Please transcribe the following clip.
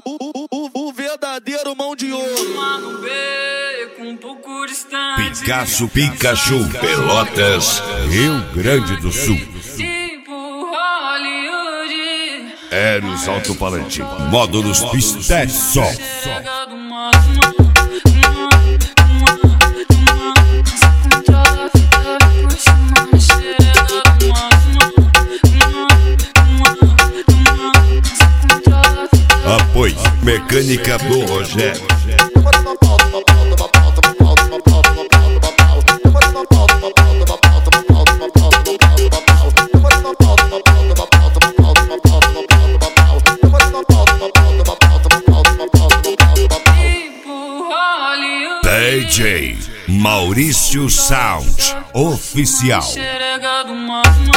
O verdadeiro mão de ouro. Mano B, com um pouco distante. Picasso, Pikachu, Pelotas, Rio Grande do Sul. Tipo Hollywood. Eros Autopalante, módulos Pisté Sol. Chega do mar. Apoio Mecânica do Rogério. DJ Maurício Sound Oficial. Chega do mar.